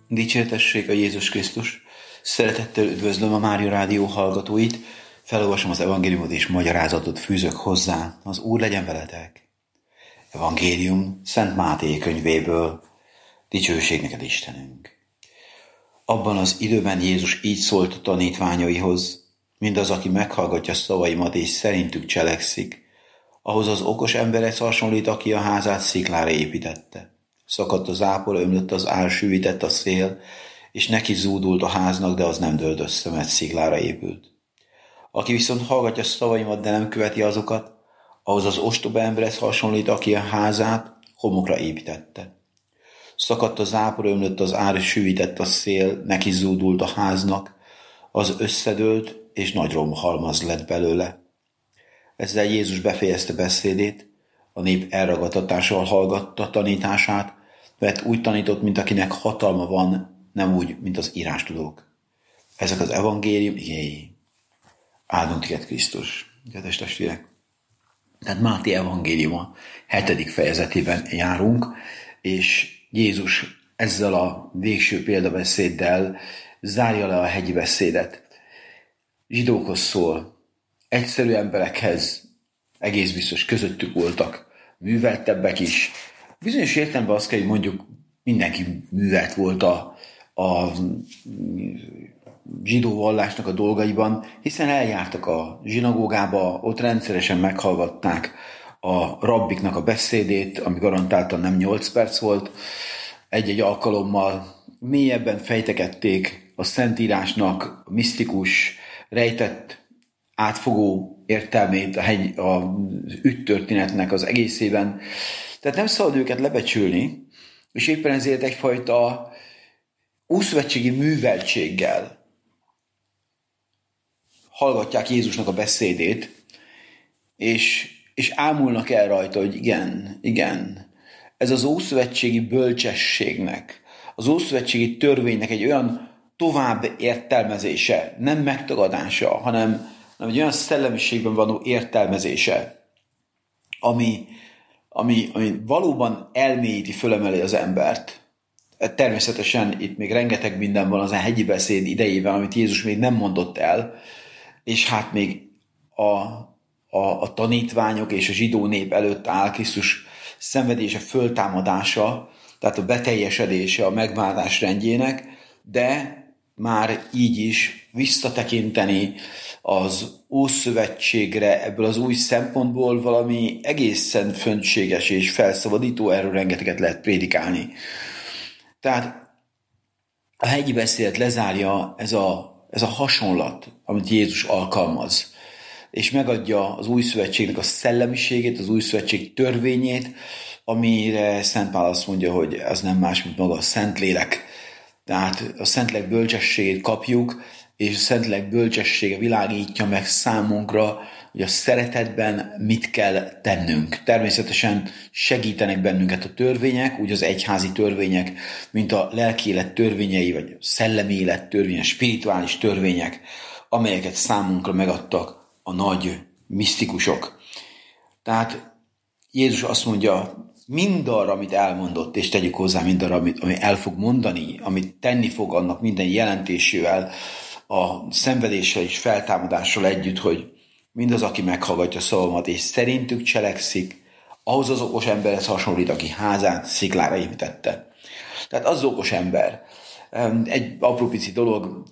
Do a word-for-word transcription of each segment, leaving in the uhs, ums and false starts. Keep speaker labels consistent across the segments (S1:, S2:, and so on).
S1: Dicsértessék a Jézus Krisztus! Szeretettel üdvözlöm a Mária Rádió hallgatóit, felolvasom az evangéliumot és magyarázatot fűzök hozzá. Az Úr legyen veletek! Evangélium Szent Máté könyvéből. Dicsőség neked, Istenünk! Abban az időben Jézus így szólt a tanítványaihoz: mindaz, aki meghallgatja szavaimat és szerintük cselekszik, ahhoz az okos emberhez hasonlít, aki a házát sziklára építette. Szakadt az ápol, ömlött az ár, süvített a szél, és neki zúdult a háznak, de az nem dőlt össze, mert sziklára épült. Aki viszont hallgatja szavaimat, de nem követi azokat, ahhoz az ostoba emberhez hasonlít, aki a házát homokra építette. Szakadt az ápol, ömlött az ár, süvített a szél, neki zúdult a háznak, az összedőlt, és nagy romhalmaz lett belőle. Ezzel Jézus befejezte beszédét, a nép elragadtatással hallgatta tanítását, mert úgy tanított, mint akinek hatalma van, nem úgy, mint az írástudók. Ezek az evangélium igéi. Áldunk téged, Krisztus! Kedves testvérek! Tehát Máté evangéliuma hetedik fejezetében járunk, és Jézus ezzel a végső példabeszéddel zárja le a hegyi beszédet. Zsidókhoz szól, egyszerű emberekhez, egész biztos közöttük voltak műveltebbek is. Bizonyos értelemben azt kell, hogy mondjuk mindenki művelt volt a, a zsidó vallásnak a dolgaiban, hiszen eljártak a zsinagógába, ott rendszeresen meghallgatták a rabbiknak a beszédét, ami garantáltan nem nyolc perc volt, egy-egy alkalommal mélyebben fejtegették a Szentírásnak a misztikus, rejtett, átfogó értelmét a, hegy, a ügytörténetnek az egészében. Tehát nem szabad őket lebecsülni, és éppen ezért egyfajta ószövetségi műveltséggel hallgatják Jézusnak a beszédét, és, és ámulnak el rajta, hogy igen, igen, ez az ószövetségi bölcsességnek, az ószövetségi törvénynek egy olyan tovább értelmezése, nem megtagadása, hanem, hanem egy olyan szellemiségben való értelmezése, ami, ami, ami valóban elmélyíti, fölemeli az embert. Természetesen itt még rengeteg minden van az a hegyi beszéd idejében, amit Jézus még nem mondott el, és hát még a, a, a tanítványok és a zsidó nép előtt áll Krisztus szenvedése, föltámadása, tehát a beteljesedése a megváltás rendjének, de már így is visszatekinteni az Ószövetségre ebből az új szempontból valami egészen föntséges és felszabadító, erről rengeteget lehet prédikálni. Tehát a hegyi beszédet lezárja ez a, ez a hasonlat, amit Jézus alkalmaz, és megadja az új szövetségnek a szellemiségét, az új szövetség törvényét, amire Szent Pál azt mondja, hogy ez nem más, mint maga a Szentlélek. Tehát a Szentlélek bölcsességét kapjuk, és a Szentlélek bölcsessége világítja meg számunkra, hogy a szeretetben mit kell tennünk. Természetesen segítenek bennünket a törvények, úgy az egyházi törvények, mint a lelki élet törvényei, vagy a szellemi élet törvények, spirituális törvények, amelyeket számunkra megadtak a nagy misztikusok. Tehát Jézus azt mondja, mindarra, amit elmondott, és tegyük hozzá mindarra, amit, amit el fog mondani, amit tenni fog annak minden jelentésével, a szenvedéssel és feltámadással együtt, hogy mindaz, aki meghallgatja szavamat, és szerintük cselekszik, ahhoz az okos emberhez hasonlít, aki házát sziklára építette. Tehát az, az okos ember. Egy apró pici dolog,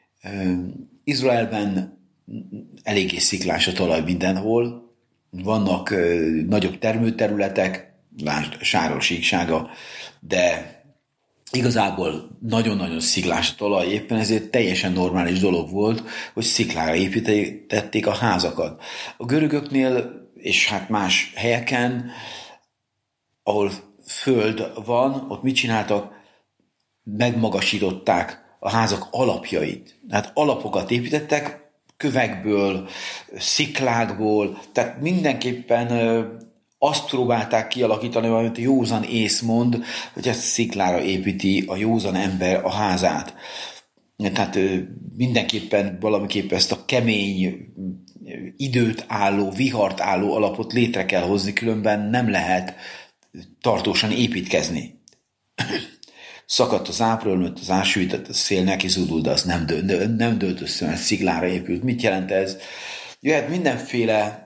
S1: Izraelben eléggé sziklás a talaj mindenhol, vannak nagyobb termőterületek, lásd Sáról síksága, de igazából nagyon-nagyon sziklás a talaj, éppen ezért teljesen normális dolog volt, hogy sziklára építették a házakat. A görögöknél, és hát más helyeken, ahol föld van, ott mit csináltak? Megmagasították a házak alapjait. Tehát alapokat építettek, kövekből, sziklákból, tehát mindenképpen azt próbálták kialakítani, amit a józan ész mond, hogy ezt sziklára építi a józan ember a házát. Tehát mindenképpen valamiképp ezt a kemény, időt álló, vihart álló alapot létre kell hozni, különben nem lehet tartósan építkezni. Szakadt az ápra, ömlött az ás, süvített a szél, neki zúdult, de az nem, dő, nem dőlt össze, mert sziklára épült. Mit jelent ez? Jöhet mindenféle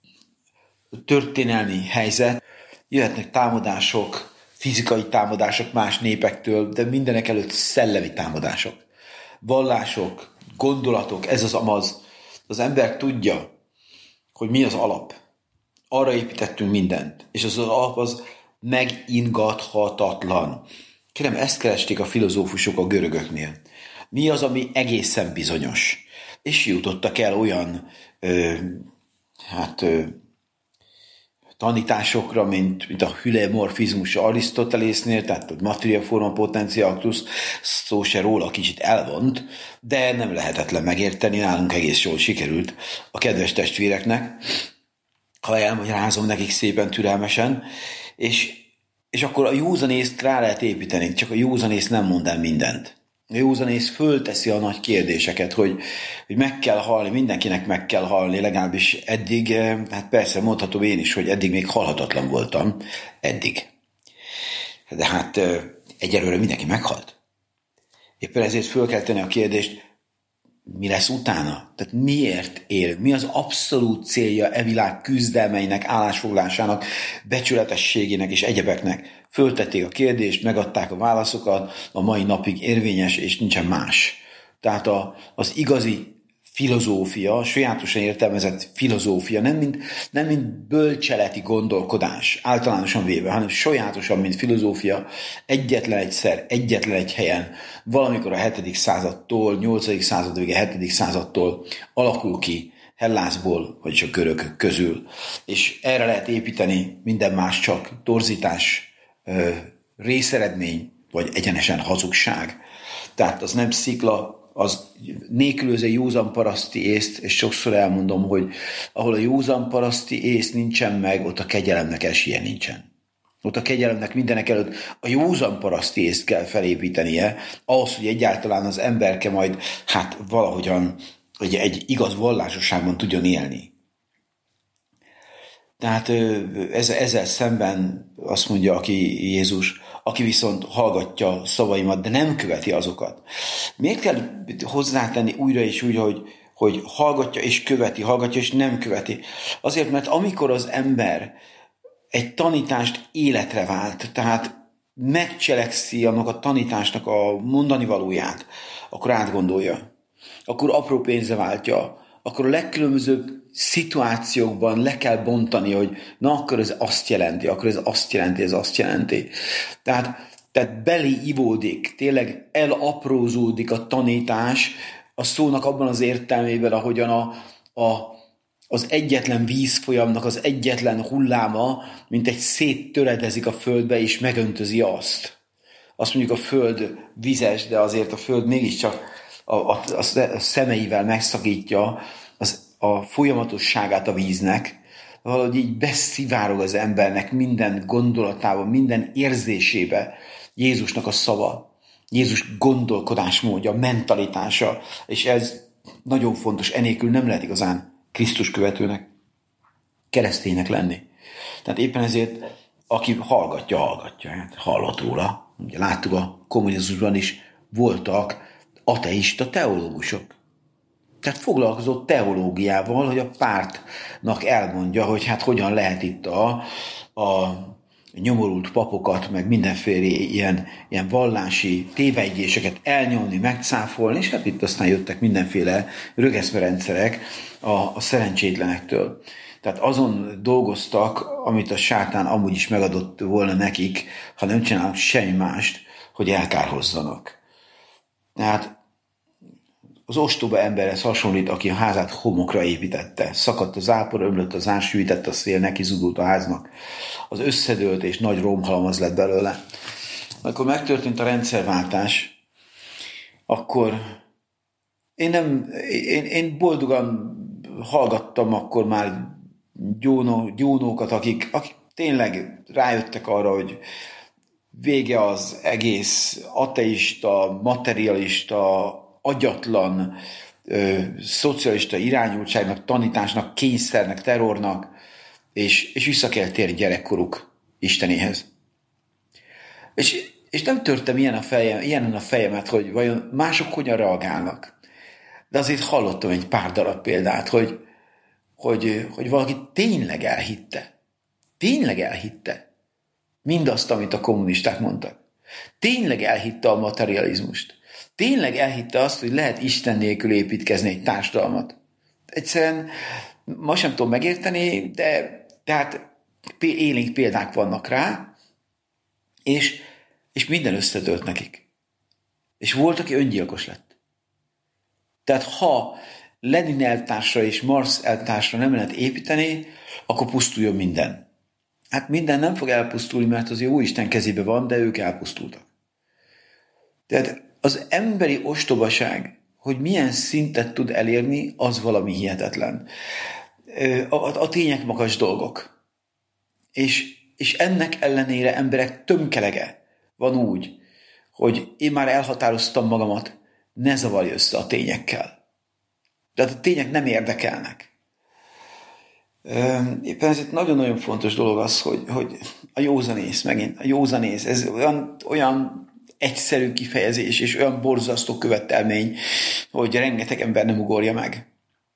S1: történelmi helyzet, jöhetnek támadások, fizikai támadások más népektől, de mindenek előtt szellemi támadások. Vallások, gondolatok, ez az amaz. Az ember tudja, hogy mi az alap. Arra építettünk mindent. És az, az alap az megingathatatlan. Kérem, ezt keresték a filozófusok a görögöknél. Mi az, ami egészen bizonyos? És jutottak el olyan ö, hát, ö, tanításokra, mint, mint a hülemorfizmus Arisztotelésznél, tehát a materia forma potentia actus, szó se róla, kicsit elvont, de nem lehetetlen megérteni, nálunk egész jól sikerült a kedves testvéreknek, ha elmagyarázom nekik szépen, türelmesen, és, és akkor a józanészt rá lehet építeni, csak a józanész nem mond el mindent. A józanész fölteszi a nagy kérdéseket, hogy, hogy meg kell halni, mindenkinek meg kell halni, legalábbis eddig, hát persze mondhatom én is, hogy eddig még halhatatlan voltam, eddig. De hát egyelőre mindenki meghalt. Éppen ezért föl kell tenni a kérdést, mi lesz utána? Tehát miért él? Mi az abszolút célja e világ küzdelmeinek, állásfoglásának, becsületességének és egyebeknek? Föltették a kérdést, megadták a válaszokat, a mai napig érvényes, és nincsen más. Tehát a, az igazi filozófia, sajátosan értelmezett filozófia, nem mint, nem mint bölcseleti gondolkodás, általánosan véve, hanem sajátosan, mint filozófia, egyetlen egyszer, egyetlen egy helyen, valamikor a hetedik századtól, nyolcadik század vége, hetedik századtól alakul ki, Hellászból, vagyis a görögök közül. És erre lehet építeni, minden más csak torzítás, részeredmény, vagy egyenesen hazugság. Tehát az nem szikla, az nélkülözi józan paraszti észt, és sokszor elmondom, hogy ahol a józan paraszti ész nincsen meg, ott a kegyelemnek esélye nincsen. Ott a kegyelemnek mindenek előtt a józan paraszti észt kell felépítenie, ahhoz, hogy egyáltalán az emberke majd hát valahogyan egy, egy igaz vallásosságban tudjon élni. Tehát ezzel, ezzel szemben azt mondja, aki Jézus, aki viszont hallgatja szavaimat, de nem követi azokat. Miért kell hozzátenni újra és újra, hogy, hogy hallgatja és követi, hallgatja és nem követi? Azért, mert amikor az ember egy tanítást életre vált, tehát megcselekszi annak a tanításnak a mondani valóját, akkor átgondolja, akkor apró pénzre váltja, akkor a legkülönbözőbb szituációkban le kell bontani, hogy na akkor ez azt jelenti, akkor ez azt jelenti, ez azt jelenti. Tehát, tehát belé ivódik, tényleg elaprózódik a tanítás a szónak abban az értelmében, ahogyan a, a, az egyetlen vízfolyamnak az egyetlen hulláma, mint egy széttöredezik a földbe, és megöntözi azt. Azt mondjuk a föld vizes, de azért a föld mégiscsak a, a, a szemeivel megszakítja az, a folyamatosságát a víznek, valahogy így beszivárog az embernek minden gondolatába, minden érzésébe Jézusnak a szava, Jézus gondolkodásmódja, mentalitása, és ez nagyon fontos, enélkül nem lehet igazán Krisztus követőnek, kereszténynek lenni. Tehát éppen ezért, aki hallgatja, hallgatja, hát hallott róla. Ugye láttuk, a kommunizmusban is voltak ateista teológusok. Tehát foglalkozott teológiával, hogy a pártnak elmondja, hogy hát hogyan lehet itt a, a nyomorult papokat, meg mindenféle ilyen, ilyen vallási tévejgyéseket elnyomni, megcáfolni, és hát itt aztán jöttek mindenféle rögeszmerendszerek a, a szerencsétlenektől. Tehát azon dolgoztak, amit a sátán amúgy is megadott volna nekik, ha nem csinálnak semmi mást, hogy elkárhozzanak. Tehát az ostoba emberhez hasonlít, aki a házát homokra építette. Szakadt az ápor, ömlött az ás, süvített a szél, neki zúdult a háznak. Az összedőlt és nagy romhalmaz lett belőle. Amikor megtörtént a rendszerváltás, akkor én, nem, én, én boldogan hallgattam akkor már gyónó, gyónókat, akik, akik tényleg rájöttek arra, hogy vége az egész ateista, materialista, agyatlan, ö, szocialista irányultságnak, tanításnak, kényszernek, terrornak, és, és vissza kell térni gyerekkoruk Istenéhez. És, és nem törtem ilyen a fejem, ilyenen a fejemet, hogy vajon mások hogyan reagálnak. De azért hallottam egy pár darab példát, hogy, hogy, hogy valaki tényleg elhitte. Tényleg elhitte mindazt, amit a kommunisták mondtak. Tényleg elhitte a materializmust. Tényleg elhitte azt, hogy lehet Isten nélkül építkezni egy társadalmat. Egyszerűen ma sem tudom megérteni, de tehát élénk példák vannak rá, és, és minden összedőlt nekik. És volt, aki öngyilkos lett. Tehát ha Lenin eltársra és Marx eltársra nem lehet építeni, akkor pusztuljon minden. Hát minden nem fog elpusztulni, mert az jó Isten kezébe van, de ők elpusztultak. Tehát az emberi ostobaság, hogy milyen szintet tud elérni, az valami hihetetlen. A, a, a tények magas dolgok. És, és ennek ellenére emberek tömkelege van úgy, hogy én már elhatároztam magamat, ne zavarj össze a tényekkel. Tehát a tények nem érdekelnek. Éppen ezért nagyon-nagyon fontos dolog az, hogy, hogy a józanész megint, a józanész, ez olyan, olyan egyszerű kifejezés, és olyan borzasztó követelmény, hogy rengeteg ember nem ugorja meg.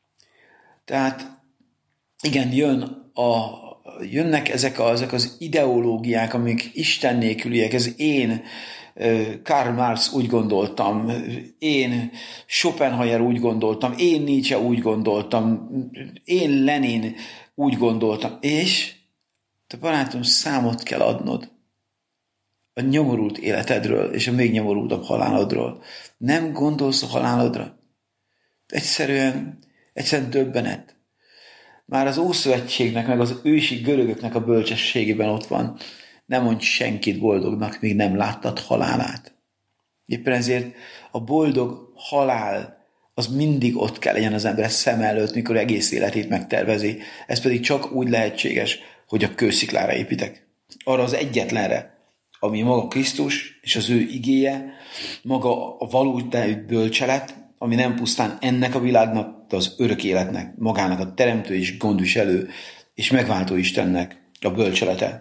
S1: Tehát igen, jön a, jönnek ezek, a, ezek az ideológiák, amik Isten nélküliek, ez én, Karl Marx úgy gondoltam, én Schopenhauer úgy gondoltam, én Nietzsche úgy gondoltam, én Lenin úgy gondoltam, és te barátom, számot kell adnod a nyomorult életedről, és a még nyomorultabb halálodról. Nem gondolsz a halálodra? Egyszerűen, egyszerűen döbbenet. Már az Ószövetségnek, meg az ősi görögöknek a bölcsességében ott van, nem mondj senkit boldognak, míg nem láttad halálát. Éppen ezért a boldog halál az mindig ott kell legyen az ember szem előtt, mikor egész életét megtervezi. Ez pedig csak úgy lehetséges, hogy a kősziklára építek. Arra az egyetlenre, ami maga Krisztus és az ő igéje, maga a valódi bölcselet, ami nem pusztán ennek a világnak, de az örök életnek, magának a teremtő és gondviselő és megváltó Istennek a bölcselete.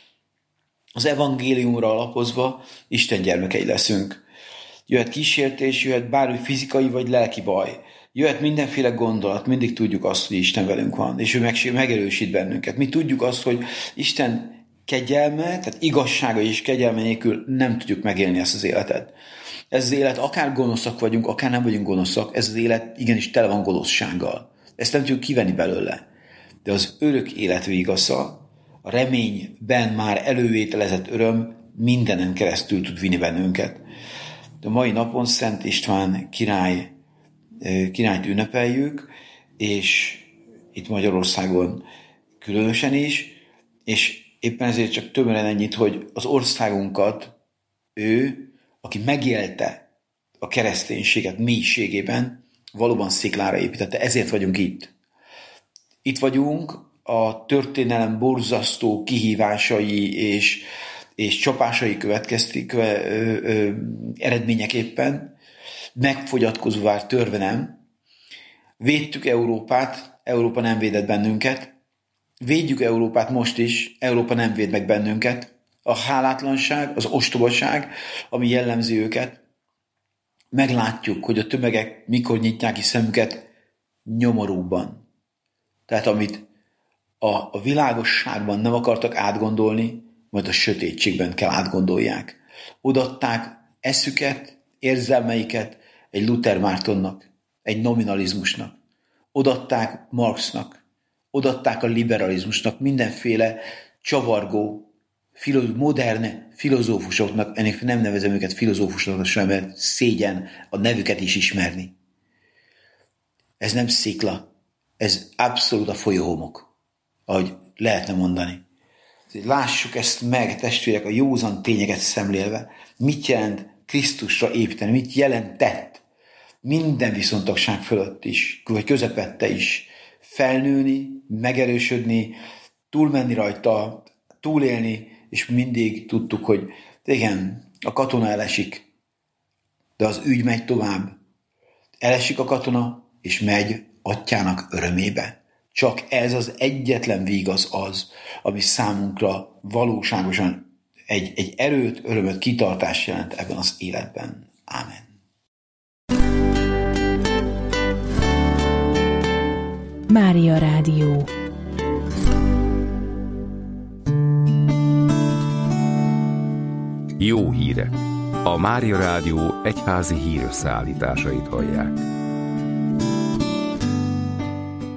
S1: Az evangéliumra alapozva Isten gyermekei leszünk. Jöhet kísértés, jöhet bármi fizikai vagy lelki baj. Jöhet mindenféle gondolat, mindig tudjuk azt, hogy Isten velünk van, és ő megerősít bennünket. Mi tudjuk azt, hogy Isten kegyelme, tehát igazsága és kegyelme nélkül nem tudjuk megélni ezt az életet. Ez az élet, akár gonoszak vagyunk, akár nem vagyunk gonoszak, ez az élet igenis tele van gonoszsággal. Ezt nem tudjuk kivenni belőle. De az örök élet végasza, a reményben már elővételezett öröm mindenen keresztül tud vinni bennünket. De a mai napon Szent István király, királyt ünnepeljük, és itt Magyarországon különösen is, és éppen ezért csak tömören ennyit, hogy az országunkat ő, aki megélte a kereszténységet mélységében, valóban sziklára építette. Ezért vagyunk itt. Itt vagyunk a történelem borzasztó kihívásai és, és csapásai következti, köve, ö, ö, eredményeképpen, megfogyatkozóvá törve nem. Védtük Európát, Európa nem védett bennünket. Védjük Európát most is, Európa nem véd meg bennünket. A hálátlanság, az ostobaság, ami jellemzi őket. Meglátjuk, hogy a tömegek mikor nyitják ki szemüket nyomorúban. Tehát amit a, a világosságban nem akartak átgondolni, majd a sötétségben kell átgondolják. Odaadták eszüket, érzelmeiket egy Luther Mártonnak, egy nominalizmusnak. Odaadták Marxnak, odaadták a liberalizmusnak, mindenféle csavargó, filo- modern filozófusoknak, ennek nem nevezem őket filozófusoknak sem, mert szégyen a nevüket is ismerni. Ez nem szikla, ez abszolút a folyóhomok, ahogy lehetne mondani. Lássuk ezt meg, testvérek, a józan tényeket szemlélve. Mit jelent Krisztusra építeni? Mit jelentett minden viszontagság fölött is, vagy közepette is felnőni, megerősödni, túlmenni rajta, túlélni, és mindig tudtuk, hogy igen, a katona elesik, de az ügy megy tovább. Elesik a katona, és megy atyának örömébe. Csak ez az egyetlen vígaz az, ami számunkra valóságosan egy, egy erőt, örömöt, kitartást jelent ebben az életben. Ámen.
S2: Mária Rádió.
S3: Jó hírek! A Mária Rádió egyházi hírösszeállításait hallják.